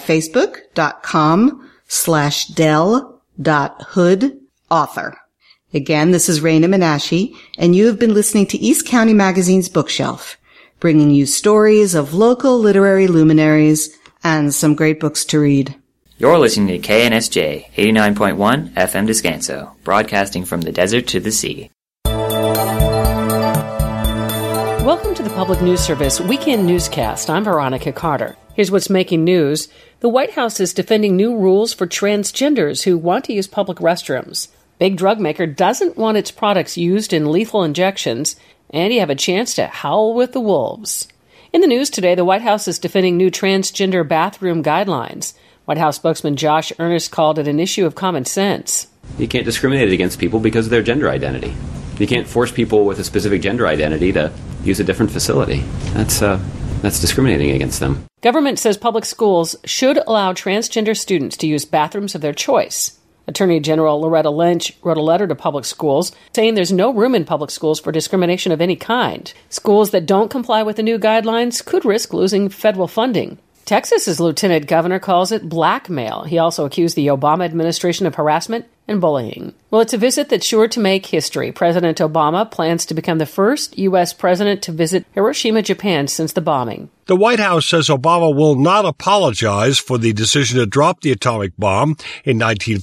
facebook.com/del.hoodauthor. Again, this is Raina Menashe, and you have been listening to East County Magazine's Bookshelf, bringing you stories of local literary luminaries and some great books to read. You're listening to KNSJ 89.1 FM Descanso, broadcasting from the desert to the sea. Welcome to the Public News Service Weekend Newscast. I'm Veronica Carter. Here's what's making news. The White House is defending new rules for transgenders who want to use public restrooms. Big drug maker doesn't want its products used in lethal injections, and you have a chance to howl with the wolves. In the news today, the White House is defending new transgender bathroom guidelines. White House spokesman Josh Earnest called it an issue of common sense. You can't discriminate against people because of their gender identity. You can't force people with a specific gender identity to use a different facility. That's discriminating against them. Government says public schools should allow transgender students to use bathrooms of their choice. Attorney General Loretta Lynch wrote a letter to public schools saying there's no room in public schools for discrimination of any kind. Schools that don't comply with the new guidelines could risk losing federal funding. Texas's lieutenant governor calls it blackmail. He also accused the Obama administration of harassment and bullying. Well, it's a visit that's sure to make history. President Obama plans to become the first U.S. president to visit Hiroshima, Japan since the bombing. The White House says Obama will not apologize for the decision to drop the atomic bomb in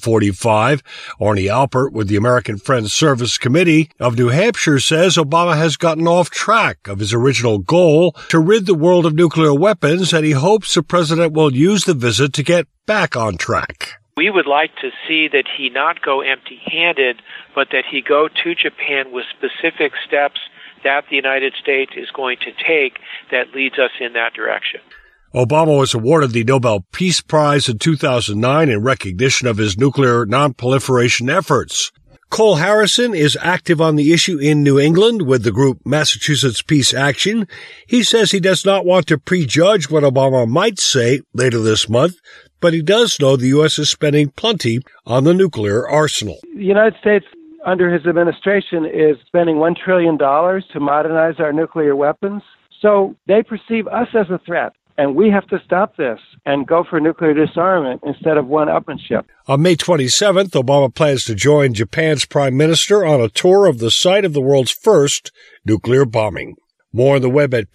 1945. Arnie Alpert with the American Friends Service Committee of New Hampshire says Obama has gotten off track of his original goal to rid the world of nuclear weapons, and he hopes the president will use the visit to get back on track. We would like to see that he not go empty-handed, but that he go to Japan with specific steps that the United States is going to take that leads us in that direction. Obama was awarded the Nobel Peace Prize in 2009 in recognition of his nuclear nonproliferation efforts. Cole Harrison is active on the issue in New England with the group Massachusetts Peace Action. He says he does not want to prejudge what Obama might say later this month, but he does know the U.S. is spending plenty on the nuclear arsenal. The United States, under his administration, is spending $1 trillion to modernize our nuclear weapons. So they perceive us as a threat, and we have to stop this and go for nuclear disarmament instead of one-upmanship. On May 27th, Obama plans to join Japan's prime minister on a tour of the site of the world's first nuclear bombing. More on the web at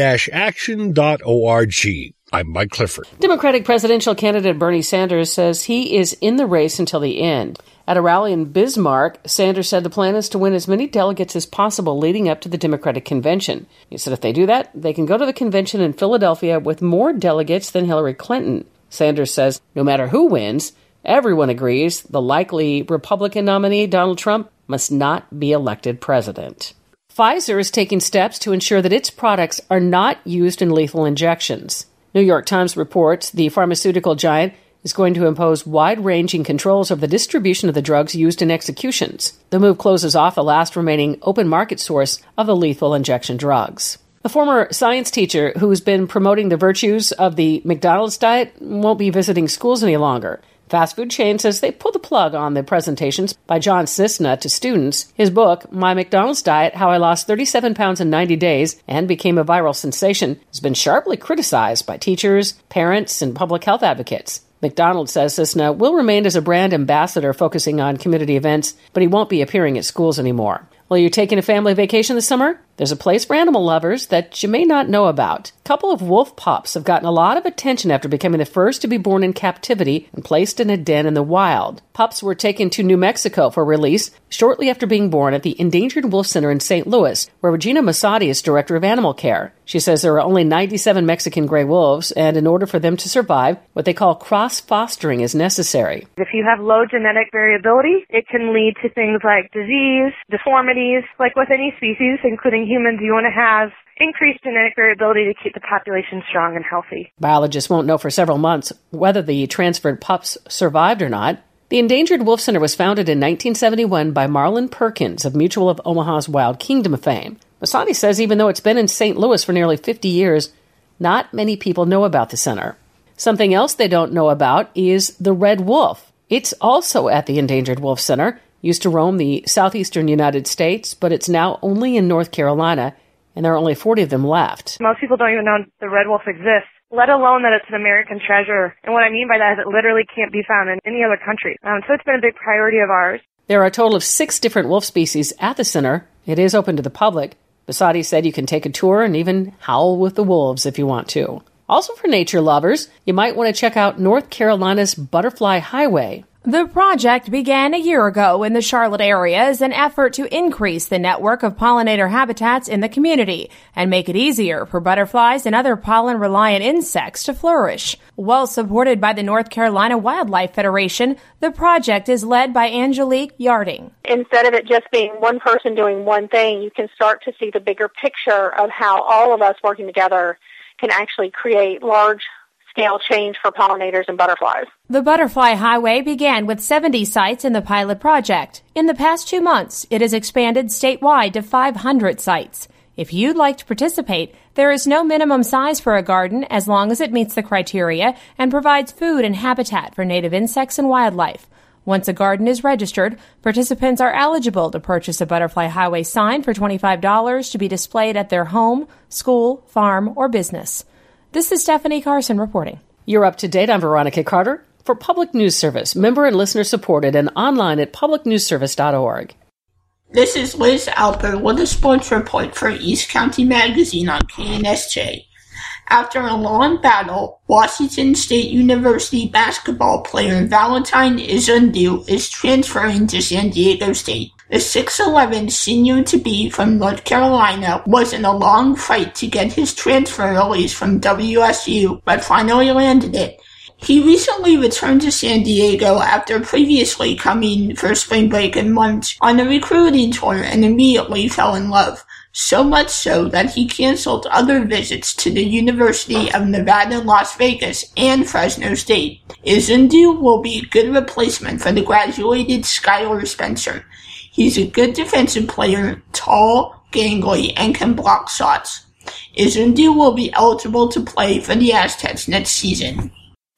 peace-action.org. I'm Mike Clifford. Democratic presidential candidate Bernie Sanders says he is in the race until the end. At a rally in Bismarck, Sanders said the plan is to win as many delegates as possible leading up to the Democratic convention. He said if they do that, they can go to the convention in Philadelphia with more delegates than Hillary Clinton. Sanders says no matter who wins, everyone agrees the likely Republican nominee, Donald Trump, must not be elected president. Pfizer is taking steps to ensure that its products are not used in lethal injections. New York Times reports the pharmaceutical giant is going to impose wide-ranging controls over the distribution of the drugs used in executions. The move closes off the last remaining open market source of the lethal injection drugs. A former science teacher who's been promoting the virtues of the McDonald's diet won't be visiting schools any longer. Fast food chain says they pulled the plug on the presentations by John Cisna to students. His book, My McDonald's Diet, How I Lost 37 Pounds in 90 Days and Became a Viral Sensation, has been sharply criticized by teachers, parents, and public health advocates. McDonald's says Cisna will remain as a brand ambassador focusing on community events, but he won't be appearing at schools anymore. Well, you're taking a family vacation this summer? There's a place for animal lovers that you may not know about. A couple of wolf pups have gotten a lot of attention after becoming the first to be born in captivity and placed in a den in the wild. Pups were taken to New Mexico for release shortly after being born at the Endangered Wolf Center in St. Louis, where Regina Masadi is director of animal care. She says there are only 97 Mexican gray wolves, and in order for them to survive, what they call cross-fostering is necessary. If you have low genetic variability, it can lead to things like disease, deformities. Like with any species, including humans, you want to have increased genetic variability to keep the population strong and healthy. Biologists won't know for several months whether the transferred pups survived or not. The Endangered Wolf Center was founded in 1971 by Marlon Perkins of Mutual of Omaha's Wild Kingdom fame. Masadi says even though it's been in St. Louis for nearly 50 years, not many people know about the center. Something else they don't know about is the red wolf. It's also at the Endangered Wolf Center, used to roam the southeastern United States, but it's now only in North Carolina, and there are only 40 of them left. Most people don't even know the red wolf exists, let alone that it's an American treasure. And what I mean by that is it literally can't be found in any other country. So it's been a big priority of ours. There are a total of 6 different wolf species at the center. It is open to the public. Basadi said you can take a tour and even howl with the wolves if you want to. Also for nature lovers, you might want to check out North Carolina's Butterfly Highway. The project began a year ago in the Charlotte area as an effort to increase the network of pollinator habitats in the community and make it easier for butterflies and other pollen-reliant insects to flourish. Well supported by the North Carolina Wildlife Federation, the project is led by Angelique Yarding. Instead of it just being one person doing one thing, you can start to see the bigger picture of how all of us working together can actually create large-scale change for pollinators and butterflies. The Butterfly Highway began with 70 sites in the pilot project. In the past 2 months, it has expanded statewide to 500 sites. If you'd like to participate, there is no minimum size for a garden as long as it meets the criteria and provides food and habitat for native insects and wildlife. Once a garden is registered, participants are eligible to purchase a Butterfly Highway sign for $25 to be displayed at their home, school, farm, or business. This is Stephanie Carson reporting. You're up to date. I'm Veronica Carter for Public News Service, member and listener supported and online at publicnewsservice.org. This is Liz Alper with a sports report for East County Magazine on KNSJ. After a long battle, Washington State University basketball player Valentine Izundu is transferring to San Diego State. The 6'11" senior-to-be from North Carolina was in a long fight to get his transfer release from WSU, but finally landed it. He recently returned to San Diego after previously coming for spring break in March on a recruiting tour and immediately fell in love. So much so that he canceled other visits to the University of Nevada, Las Vegas, and Fresno State. Izundu will be a good replacement for the graduated Skylar Spencer. He's a good defensive player, tall, gangly, and can block shots. Izundu will be eligible to play for the Aztecs next season.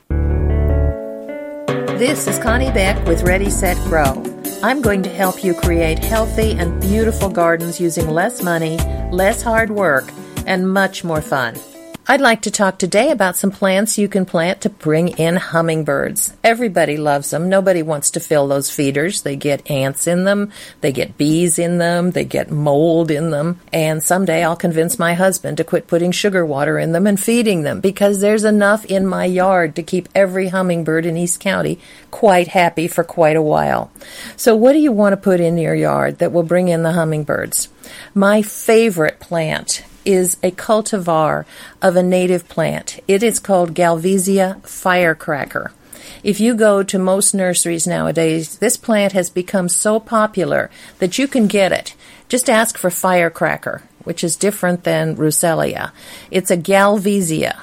This is Connie Beck with Ready, Set, Grow. I'm going to help you create healthy and beautiful gardens using less money, less hard work, and much more fun. I'd like to talk today about some plants you can plant to bring in hummingbirds. Everybody loves them. Nobody wants to fill those feeders. They get ants in them, they get bees in them, they get mold in them, and someday I'll convince my husband to quit putting sugar water in them and feeding them, because there's enough in my yard to keep every hummingbird in East County quite happy for quite a while. So what do you want to put in your yard that will bring in the hummingbirds? My favorite plant is a cultivar of a native plant. It is called Galvesia firecracker. If you go to most nurseries nowadays, this plant has become so popular that you can get it. Just ask for firecracker, which is different than Russellia. It's a Galvesia,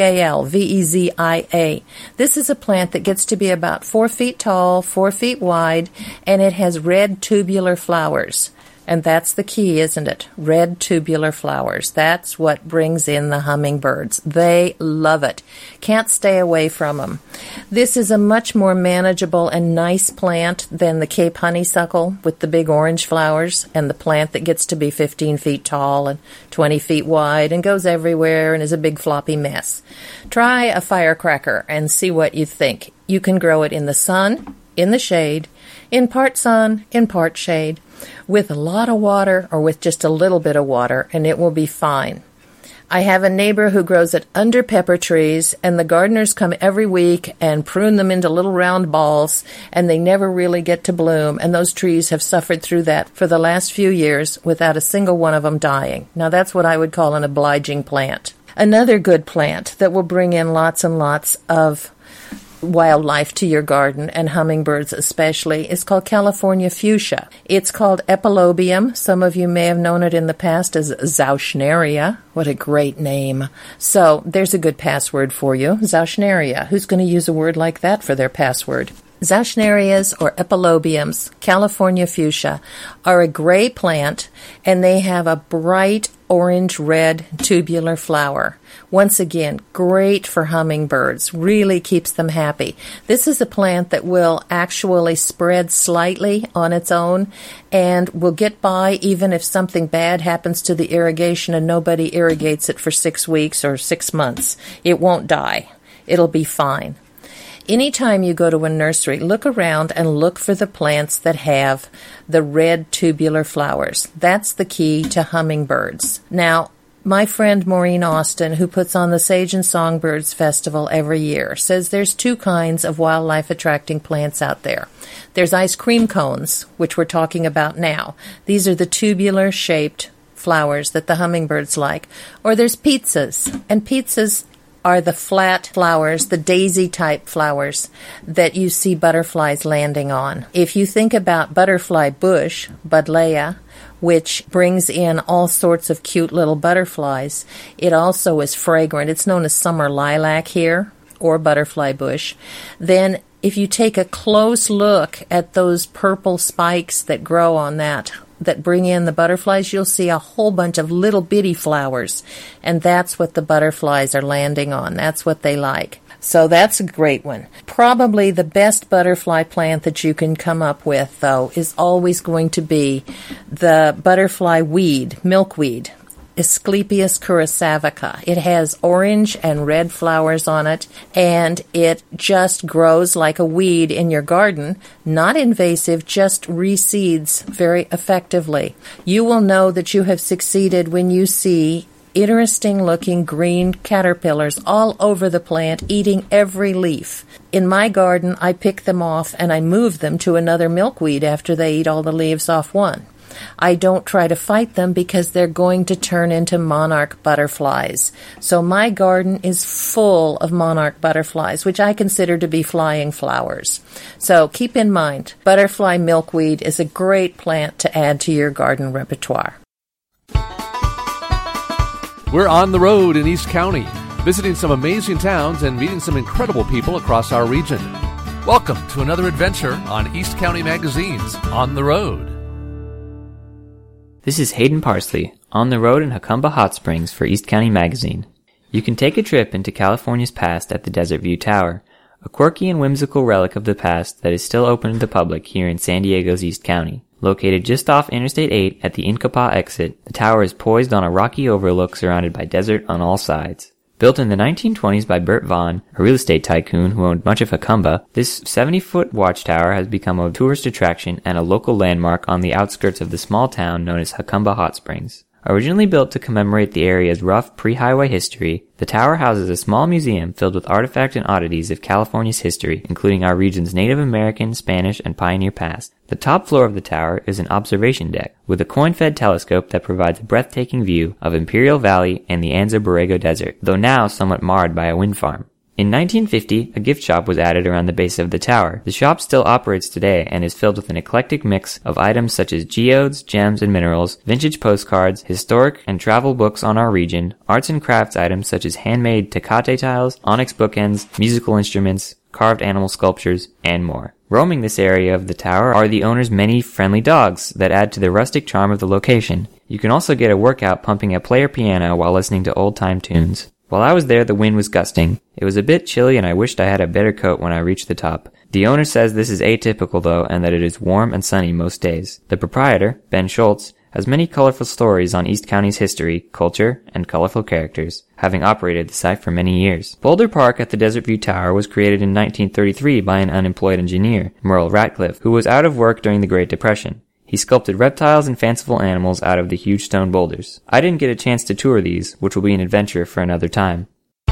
Galvezia. This is a plant that gets to be about 4 feet tall, 4 feet wide, and it has red tubular flowers. And that's the key, isn't it? Red tubular flowers. That's what brings in the hummingbirds. They love it. Can't stay away from them. This is a much more manageable and nice plant than the Cape honeysuckle with the big orange flowers, and the plant that gets to be 15 feet tall and 20 feet wide and goes everywhere and is a big floppy mess. Try a firecracker and see what you think. You can grow it in the sun, in the shade, in part sun, in part shade, with a lot of water or with just a little bit of water, and it will be fine. I have a neighbor who grows it under pepper trees, and the gardeners come every week and prune them into little round balls, and they never really get to bloom, and those trees have suffered through that for the last few years without a single one of them dying. Now that's what I would call an obliging plant. Another good plant that will bring in lots and lots of wildlife to your garden, and hummingbirds especially, is called California fuchsia. It's called epilobium. Some of you may have known it in the past as Zauschneria. What a great name. So there's a good password for you, Zauschneria. Who's going to use a word like that for their password? Zauschnerias, or epilobiums, California fuchsia, are a gray plant, and they have a bright orange-red tubular flower. Once again, great for hummingbirds, really keeps them happy. This is a plant that will actually spread slightly on its own and will get by even if something bad happens to the irrigation and nobody irrigates it for 6 weeks or 6 months. It won't die. It'll be fine. Anytime you go to a nursery, look around and look for the plants that have the red tubular flowers. That's the key to hummingbirds. Now, my friend Maureen Austin, who puts on the Sage and Songbirds Festival every year, says there's 2 kinds of wildlife-attracting plants out there. There's ice cream cones, which we're talking about now. These are the tubular-shaped flowers that the hummingbirds like. Or there's pizzas, and pizzas are the flat flowers, the daisy-type flowers that you see butterflies landing on. If you think about butterfly bush, Buddleia, which brings in all sorts of cute little butterflies, it also is fragrant. It's known as summer lilac here, or butterfly bush. Then if you take a close look at those purple spikes that grow on that bring in the butterflies, you'll see a whole bunch of little bitty flowers, and that's what the butterflies are landing on. That's what they like. So that's a great one. Probably the best butterfly plant that you can come up with, though, is always going to be the butterfly weed, milkweed, Asclepias curassavica. It has orange and red flowers on it, and it just grows like a weed in your garden. Not invasive, just reseeds very effectively. You will know that you have succeeded when you see interesting-looking green caterpillars all over the plant, eating every leaf. In my garden, I pick them off and I move them to another milkweed after they eat all the leaves off one. I don't try to fight them because they're going to turn into monarch butterflies. So my garden is full of monarch butterflies, which I consider to be flying flowers. So keep in mind, butterfly milkweed is a great plant to add to your garden repertoire. We're on the road in East County, visiting some amazing towns and meeting some incredible people across our region. Welcome to another adventure on East County Magazine's On the Road. This is Hayden Parsley, on the road in Jacumba Hot Springs for East County Magazine. You can take a trip into California's past at the Desert View Tower, a quirky and whimsical relic of the past that is still open to the public here in San Diego's East County. Located just off Interstate 8 at the Incapah exit, the tower is poised on a rocky overlook surrounded by desert on all sides. Built in the 1920s by Bert Vaughn, a real estate tycoon who owned much of Hakumba, this 70-foot watchtower has become a tourist attraction and a local landmark on the outskirts of the small town known as Hakumba Hot Springs. Originally built to commemorate the area's rough pre-highway history, the tower houses a small museum filled with artifacts and oddities of California's history, including our region's Native American, Spanish, and pioneer past. The top floor of the tower is an observation deck with a coin-fed telescope that provides a breathtaking view of Imperial Valley and the Anza Borrego Desert, though now somewhat marred by a wind farm. In 1950, a gift shop was added around the base of the tower. The shop still operates today and is filled with an eclectic mix of items such as geodes, gems and minerals, vintage postcards, historic and travel books on our region, arts and crafts items such as handmade Tecate tiles, onyx bookends, musical instruments, carved animal sculptures, and more. Roaming this area of the tower are the owner's many friendly dogs that add to the rustic charm of the location. You can also get a workout pumping a player piano while listening to old-time tunes. While I was there, the wind was gusting. It was a bit chilly and I wished I had a better coat when I reached the top. The owner says this is atypical though, and that it is warm and sunny most days. The proprietor, Ben Schultz, has many colorful stories on East County's history, culture, and colorful characters, having operated the site for many years. Boulder Park at the Desert View Tower was created in 1933 by an unemployed engineer, Merle Ratcliffe, who was out of work during the Great Depression. He sculpted reptiles and fanciful animals out of the huge stone boulders. I didn't get a chance to tour these, which will be an adventure for another time.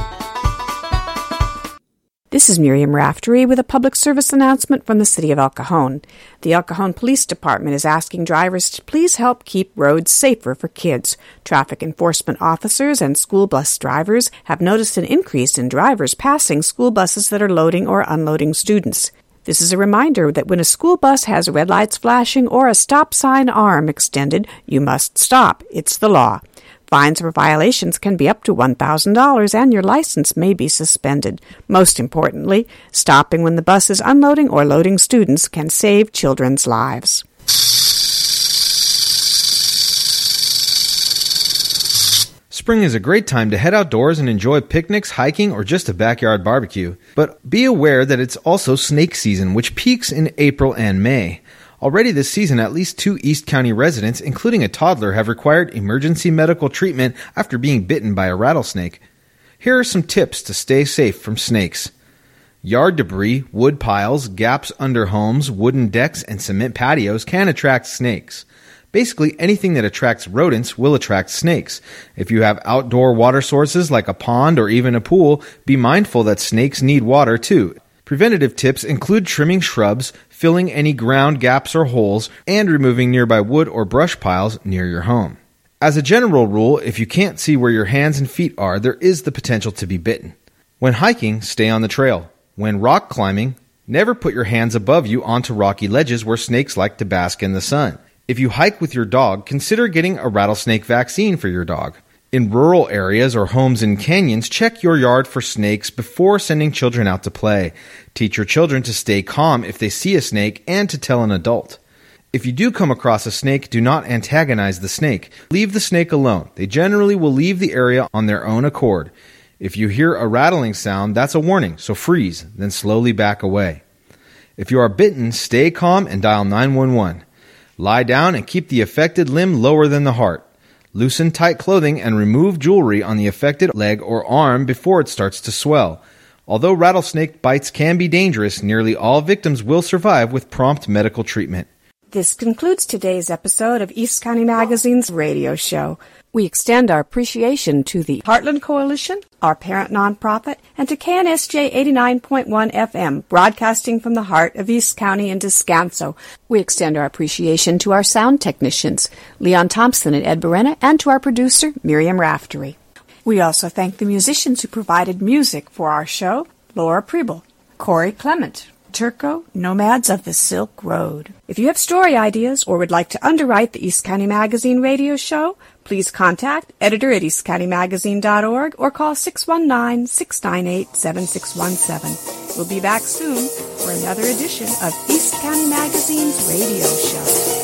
This is Miriam Raftery with a public service announcement from the City of El Cajon. The El Cajon Police Department is asking drivers to please help keep roads safer for kids. Traffic enforcement officers and school bus drivers have noticed an increase in drivers passing school buses that are loading or unloading students. This is a reminder that when a school bus has red lights flashing or a stop sign arm extended, you must stop. It's the law. Fines for violations can be up to $1,000 and your license may be suspended. Most importantly, stopping when the bus is unloading or loading students can save children's lives. Spring is a great time to head outdoors and enjoy picnics, hiking, or just a backyard barbecue. But be aware that it's also snake season, which peaks in April and May. Already this season, at least 2 East County residents, including a toddler, have required emergency medical treatment after being bitten by a rattlesnake. Here are some tips to stay safe from snakes. Yard debris, wood piles, gaps under homes, wooden decks, and cement patios can attract snakes. Basically, anything that attracts rodents will attract snakes. If you have outdoor water sources like a pond or even a pool, be mindful that snakes need water too. Preventative tips include trimming shrubs, filling any ground gaps or holes, and removing nearby wood or brush piles near your home. As a general rule, if you can't see where your hands and feet are, there is the potential to be bitten. When hiking, stay on the trail. When rock climbing, never put your hands above you onto rocky ledges where snakes like to bask in the sun. If you hike with your dog, consider getting a rattlesnake vaccine for your dog. In rural areas or homes in canyons, check your yard for snakes before sending children out to play. Teach your children to stay calm if they see a snake and to tell an adult. If you do come across a snake, do not antagonize the snake. Leave the snake alone. They generally will leave the area on their own accord. If you hear a rattling sound, that's a warning, so freeze, then slowly back away. If you are bitten, stay calm and dial 911. Lie down and keep the affected limb lower than the heart. Loosen tight clothing and remove jewelry on the affected leg or arm before it starts to swell. Although rattlesnake bites can be dangerous, nearly all victims will survive with prompt medical treatment. This concludes today's episode of East County Magazine's radio show. We extend our appreciation to the Heartland Coalition, our parent nonprofit, and to KNSJ 89.1 FM, broadcasting from the heart of East County in Descanso. We extend our appreciation to our sound technicians, Leon Thompson and Ed Berena, and to our producer, Miriam Raftery. We also thank the musicians who provided music for our show, Laura Preble, Corey Clement, Turco, Nomads of the Silk Road. If you have story ideas or would like to underwrite the East County Magazine radio show, please contact editor at eastcountymagazine.org or call 619-698-7617. We'll be back soon for another edition of East County Magazine's radio show.